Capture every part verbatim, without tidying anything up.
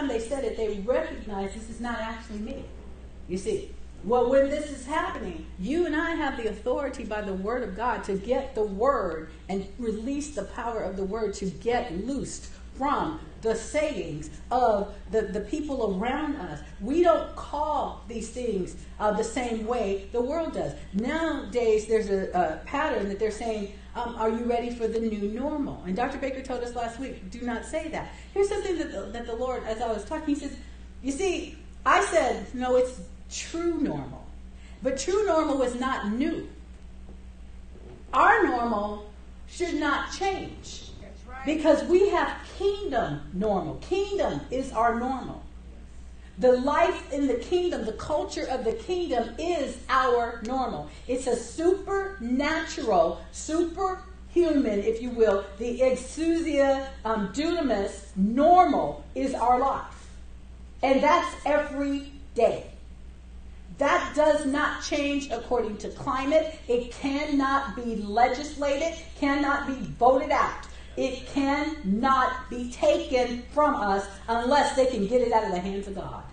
time they said it, they recognized this is not actually me. You see? Well, when this is happening, you and I have the authority by the word of God to get the word and release the power of the word to get loosed from the sayings of the, the people around us. We don't call these things uh, the same way the world does. Nowadays, there's a, a pattern that they're saying, um, are you ready for the new normal? And Doctor Baker told us last week, do not say that. Here's something that the, that the Lord, as I was talking, he says, you see, I said, no, it's true normal. But true normal is not new. Our normal should not change. That's right. Because we have kingdom normal. Kingdom is our normal. The life in the kingdom, the culture of the kingdom is our normal. It's a supernatural, superhuman, if you will, the exousia um, dunamis normal is our life. And that's every day. That does not change according to climate. It cannot be legislated, cannot be voted out. It cannot be taken from us unless they can get it out of the hands of God.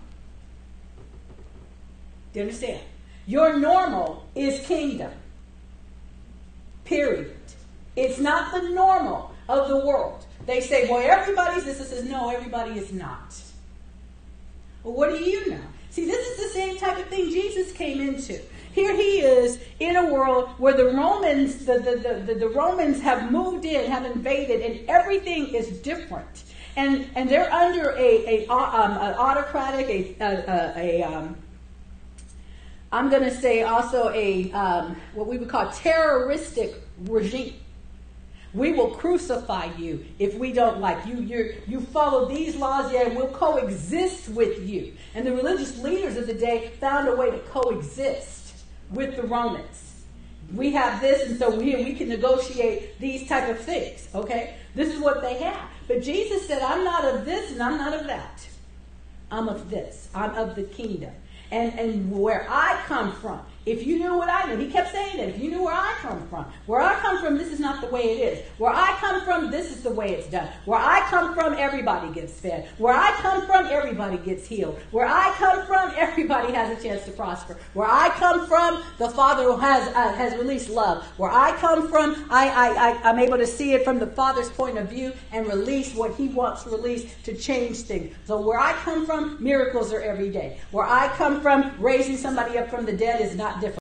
Do you understand? Your normal is kingdom. Period. It's not the normal of the world. They say, well, everybody's this. It says, no, everybody is not. Well, what do you know? See, this is the same type of thing Jesus came into. Here he is in a world where the Romans, the, the, the, the Romans have moved in, have invaded, and everything is different. And and they're under a, a um, an autocratic, a, a, a um, I'm going to say also a um, what we would call terroristic regime. We will crucify you if we don't like you. You you follow these laws, yeah, and we'll coexist with you. And the religious leaders of the day found a way to coexist with the Romans. We have this, and so we, we can negotiate these type of things, okay? This is what they have. But Jesus said, I'm not of this and I'm not of that. I'm of this. I'm of the kingdom. And, and where I come from, if you knew what I knew, he kept saying that, if you knew where I come from, where I come from, this is not the way it is. Where I come from, this is the way it's done. Where I come from, everybody gets fed. Where I come from, everybody gets healed. Where I come from, everybody has a chance to prosper. Where I come from, the Father has uh, has released love. Where I come from, I, I, I, I'm able to see it from the Father's point of view and release what he wants released to change things. So where I come from, miracles are every day. Where I come from, raising somebody up from the dead is not